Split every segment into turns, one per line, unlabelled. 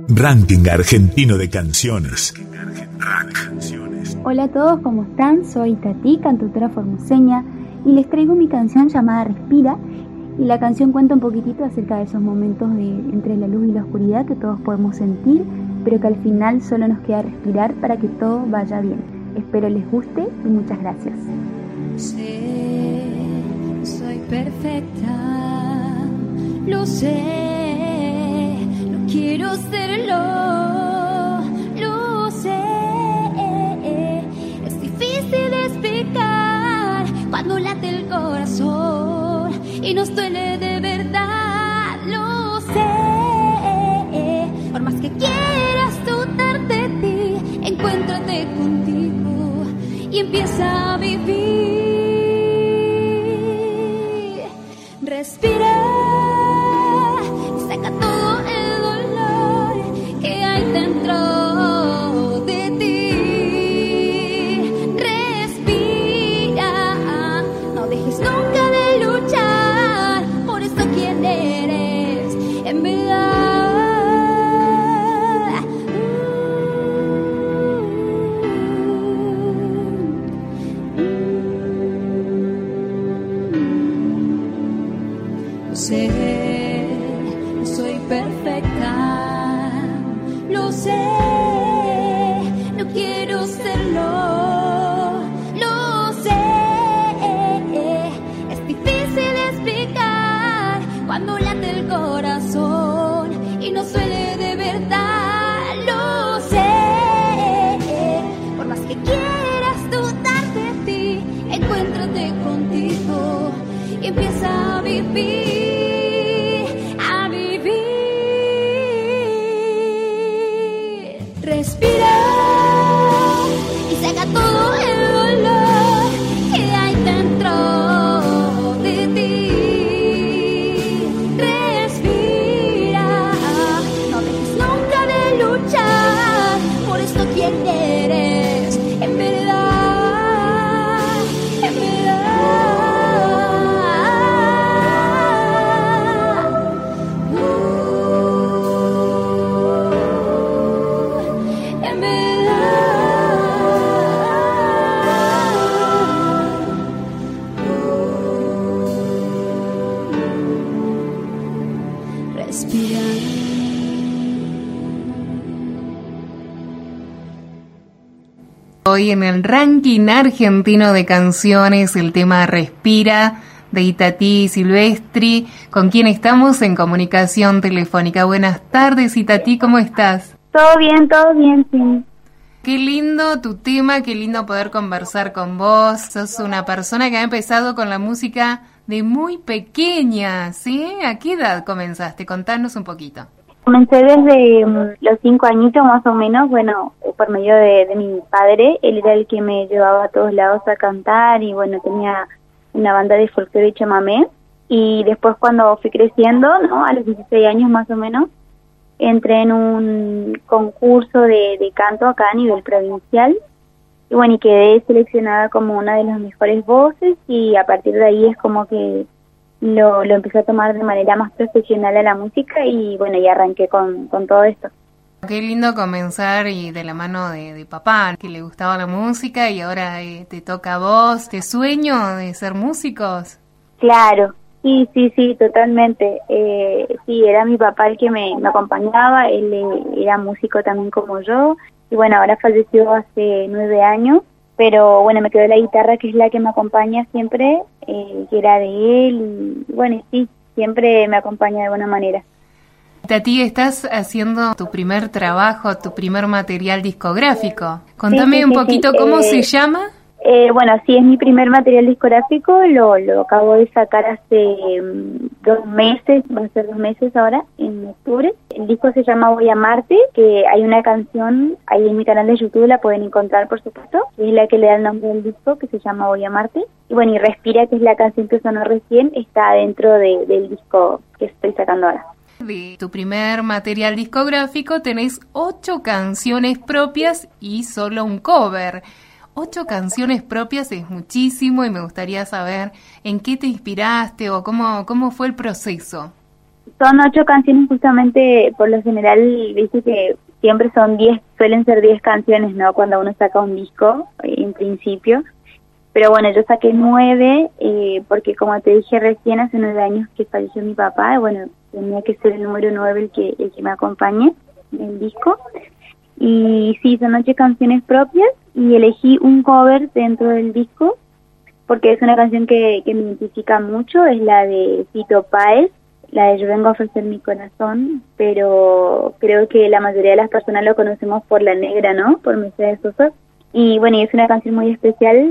Ranking argentino de canciones.
Hola a todos, ¿cómo están? Soy Tati, cantautora formoseña, y les traigo mi canción llamada Respira. Y la canción cuenta un poquitito acerca de esos momentos entre la luz y la oscuridad que todos podemos sentir, pero que al final solo nos queda respirar para que todo vaya bien. Espero les guste y muchas gracias.
Sé, soy perfecta, lo sé, no quiero serlo, lo sé. Es difícil explicar cuando late el corazón y nos duele de verdad, lo sé. Por más que quieras dudar de ti, encuéntrate contigo y empieza a vivir. Respira y saca todo el dolor que hay dentro de ti. Respira, no dejes nunca de luchar por eso quien eres en verdad. Sé, no soy perfecta, lo sé, no quiero serlo, lo sé. Es difícil explicar cuando late el corazón y no suele de verdad, lo sé. Por más que quieras dudar de ti, encuéntrate contigo y empieza a vivir. Respira y saca todo el dolor que hay dentro de ti. Respira, no dejes nunca de luchar por esto quien eres en verdad, en verdad.
Hoy en el ranking argentino de canciones, el tema Respira, de Itatí Silvestri, con quien estamos en comunicación telefónica. Buenas tardes, Itatí, ¿cómo estás?
Todo bien, sí.
Qué lindo tu tema, qué lindo poder conversar con vos. Sos una persona que ha empezado con la música de muy pequeña, ¿sí? ¿A qué edad comenzaste? Contanos un poquito.
Comencé desde los 5 añitos más o menos, bueno, por medio de mi padre. Él era el que me llevaba a todos lados a cantar y bueno, tenía una banda de folclore y chamamé. Y después cuando fui creciendo, ¿no? A los 16 años más o menos, entré en un concurso de canto acá a nivel provincial. Y bueno, y quedé seleccionada como una de las mejores voces y a partir de ahí es como que lo empecé a tomar de manera más profesional a la música y bueno, y arranqué con todo esto.
Qué lindo comenzar y de la mano de papá, que le gustaba la música y ahora te toca a vos. ¿Te sueño de ser músicos?
Claro, sí, totalmente. Sí, era mi papá el que me acompañaba, él era músico también como yo y bueno, ahora falleció hace 9 años. Pero bueno, me quedó la guitarra que es la que me acompaña siempre, que era de él, y bueno, sí, siempre me acompaña de buena manera.
Tati, estás haciendo tu primer trabajo, tu primer material discográfico. Contame un poquito cómo se llama.
Bueno, sí, es mi primer material discográfico, lo acabo de sacar hace 2 meses, va a ser 2 meses ahora, en octubre. El disco se llama Voy a Amarte, que hay una canción ahí en mi canal de YouTube, la pueden encontrar por supuesto, que es la que le da el nombre del disco, que se llama Voy a Amarte. Y bueno, y Respira, que es la canción que sonó recién, está dentro del disco que estoy sacando ahora.
De tu primer material discográfico tenés 8 canciones propias y solo un cover. 8 canciones propias es muchísimo y me gustaría saber en qué te inspiraste o cómo fue el proceso.
Son 8 canciones justamente, por lo general, viste que siempre son 10, suelen ser 10 canciones, ¿no? Cuando uno saca un disco, en principio. Pero bueno, yo saqué 9, porque como te dije recién, hace 9 años que falleció mi papá, y bueno, tenía que ser el número 9 el que me acompañe en el disco. Y sí, son 8 canciones propias, y elegí un cover dentro del disco, porque es una canción que me identifica mucho, es la de Fito Páez, la de Yo vengo a ofrecer mi corazón, pero creo que la mayoría de las personas lo conocemos por La Negra, ¿no? Por Mercedes Sosa. Y bueno, y es una canción muy especial.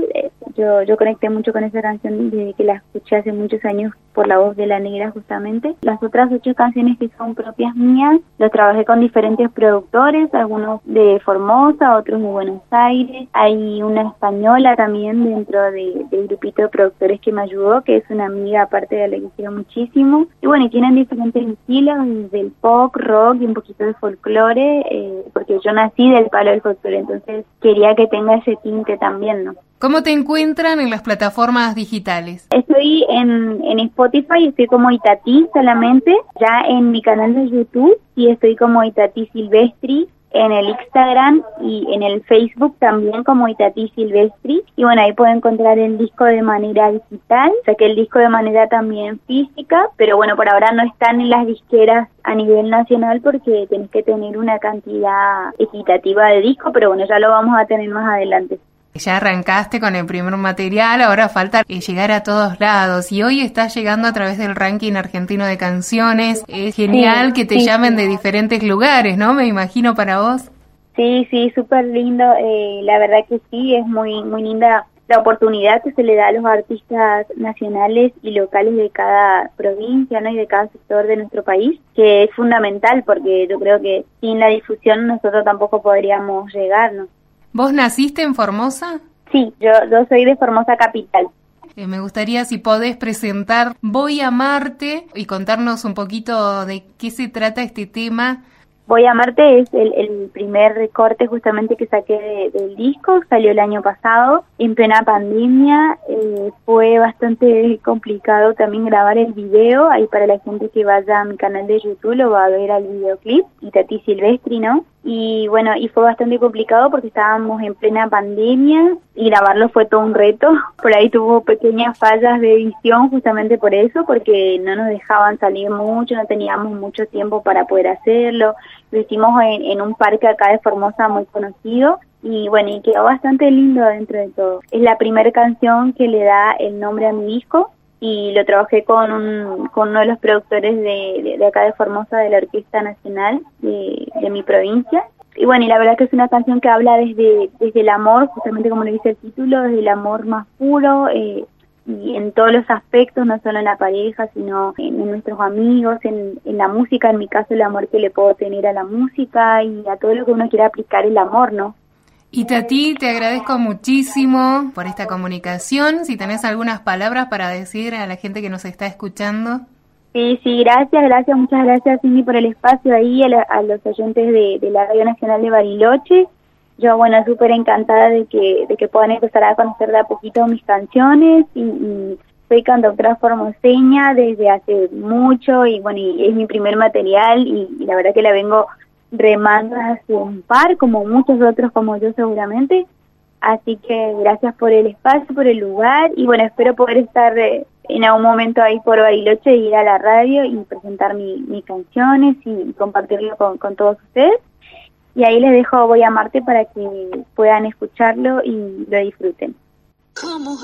Yo conecté mucho con esa canción desde que la escuché hace muchos años por la voz de La Negra, justamente. Las otras 8 canciones que son propias mías, las trabajé con diferentes productores, algunos de Formosa, otros de Buenos Aires. Hay una española también dentro del grupito de productores que me ayudó, que es una amiga aparte de la que quiero muchísimo. Y bueno, y tienen diferentes estilos, desde el pop, rock y un poquito de folclore, porque yo nací del palo del folclore, entonces quería que tenga ese tinte también, ¿no?
¿Cómo te encuentran en las plataformas digitales?
Estoy en Spotify, estoy como Itatí solamente, ya en mi canal de YouTube, y estoy como Itatí Silvestri, en el Instagram y en el Facebook también como Itatí Silvestri. Y bueno, ahí puedo encontrar el disco de manera digital, saqué el disco de manera también física, pero bueno, por ahora no están en las disqueras a nivel nacional porque tenés que tener una cantidad equitativa de disco, pero bueno, ya lo vamos a tener más adelante.
Ya arrancaste con el primer material, ahora falta llegar a todos lados, y hoy estás llegando a través del ranking argentino de canciones. Es genial que te llamen de diferentes lugares, ¿no? Me imagino para vos.
Sí, súper lindo. La verdad que sí, es muy linda la oportunidad que se le da a los artistas nacionales y locales de cada provincia, ¿no? Y de cada sector de nuestro país, que es fundamental porque yo creo que sin la difusión nosotros tampoco podríamos llegar, ¿no?
¿Vos naciste en Formosa?
Sí, yo soy de Formosa capital.
Me gustaría si podés presentar Voy a Amarte y contarnos un poquito de qué se trata este tema.
Voy a Amarte es el primer corte justamente que saqué del disco, salió el año pasado, en plena pandemia. Fue bastante complicado también grabar el video, ahí para la gente que vaya a mi canal de YouTube lo va a ver al videoclip, Itatí Silvestri, ¿no? Y bueno, y fue bastante complicado porque estábamos en plena pandemia y grabarlo fue todo un reto. Por ahí tuvo pequeñas fallas de edición justamente por eso, porque no nos dejaban salir mucho, no teníamos mucho tiempo para poder hacerlo. Lo hicimos en un parque acá de Formosa muy conocido y bueno, y quedó bastante lindo dentro de todo. Es la primera canción que le da el nombre a mi disco y lo trabajé con uno de los productores de acá de Formosa, de la Orquesta Nacional de mi provincia. Y bueno, y la verdad que es una canción que habla desde el amor, justamente como lo dice el título, desde el amor más puro, y en todos los aspectos, no solo en la pareja, sino en nuestros amigos, en la música, en mi caso el amor que le puedo tener a la música y a todo lo que uno quiera aplicar el amor, ¿no?
Itatí, te agradezco muchísimo por esta comunicación. Si tenés algunas palabras para decir a la gente que nos está escuchando.
Sí, gracias, muchas gracias Cindy por el espacio ahí, a los oyentes de la Radio Nacional de Bariloche. Yo, bueno, súper encantada de que puedan empezar a conocer de a poquito mis canciones y soy cantautora formoseña desde hace mucho y bueno, y es mi primer material y la verdad que la vengo remando hace un par, como muchos otros como yo seguramente, así que gracias por el espacio, por el lugar y bueno, espero poder estar en algún momento ahí por Bariloche, ir a la radio y presentar mis canciones y compartirlo con todos ustedes y ahí les dejo Voy a Amarte para que puedan escucharlo y lo disfruten.
¿Cómo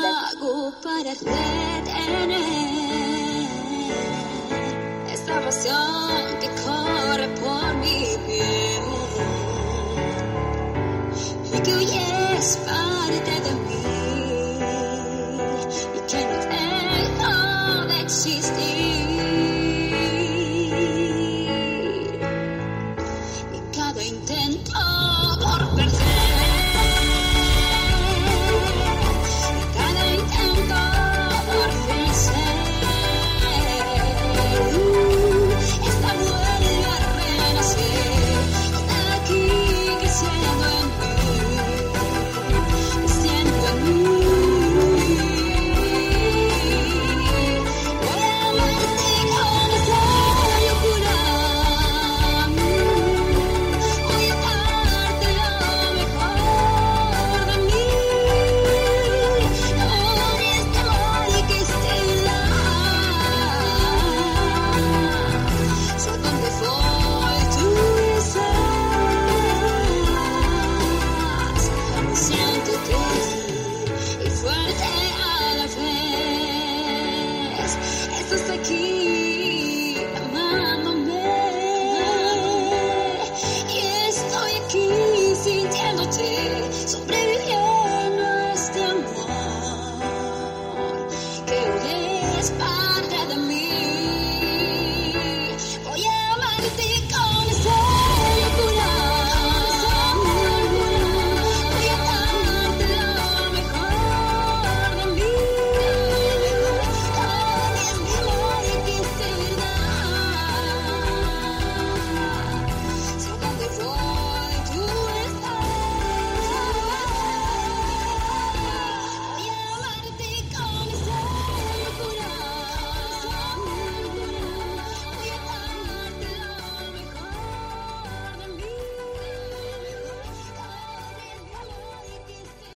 hago para detener esta emoción que corre